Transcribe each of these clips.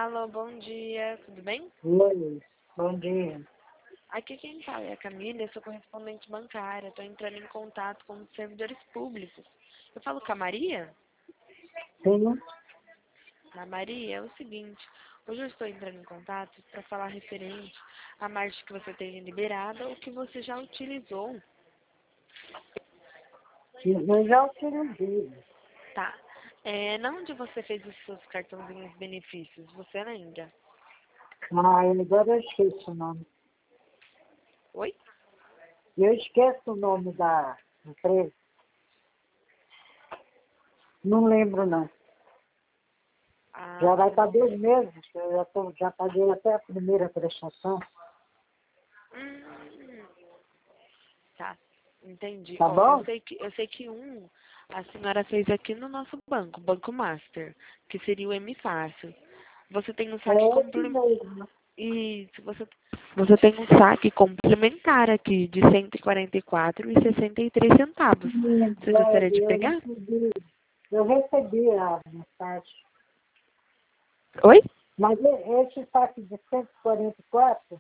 Alô, bom dia, tudo bem? Oi, bom dia. Aqui quem fala é a Camila, eu sou correspondente bancária, estou entrando em contato com os servidores públicos. Eu falo com a Maria? Sim, A Maria, é o seguinte, hoje eu estou entrando em contato para falar referente à margem que você tem liberada ou que você já utilizou, eu já utilizei. tá? Na onde você fez os seus cartãozinhos benefícios, você lembra? Ah, agora eu esqueço o nome. Oi? Eu esqueço o nome da empresa. Não lembro, não. Já vai Tá estar bom. 2 meses, que eu já paguei até a primeira prestação. Hum, Tá, entendi. Tá Ó, eu bom? sei que a senhora fez aqui no nosso banco, Banco Master, que seria o M Fácil. Você tem um saque É esse complementar. mesmo. Isso, você tem um saque complementar aqui de 144,63 centavos. Sim, Você gostaria de eu pegar? recebi a mensagem. Oi? Mas esse saque de 144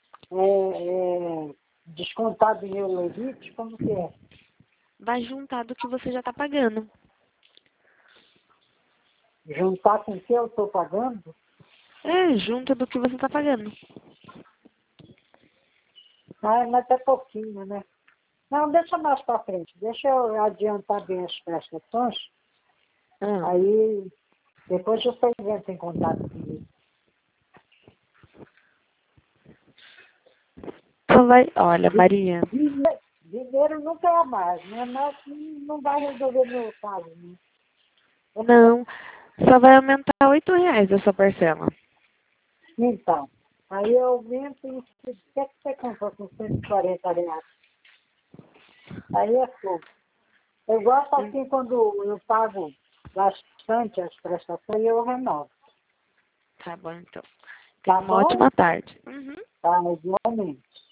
é descontado em Eurolite, como que é? Vai juntar do que você já está pagando. Juntar com o que eu estou pagando? Junta do que você está pagando. Ah, mas é pouquinho, né? Não, deixa mais para frente. Deixa eu adiantar bem as prestações. Ah, Aí, depois você entra em contato comigo. então olha, Maria. Dinheiro nunca é mais, né? Mas não vai resolver meu caso, né? Não, só vai aumentar R$ 8 a sua parcela. Então, aí eu aumento e o que é que você comprou com R$ 140? Aí é pouco. Eu gosto assim quando eu pago bastante as prestações, eu renovo. Tá bom, então. Tenha Tá uma bom? ótima tarde. Uhum. Tá, igualmente.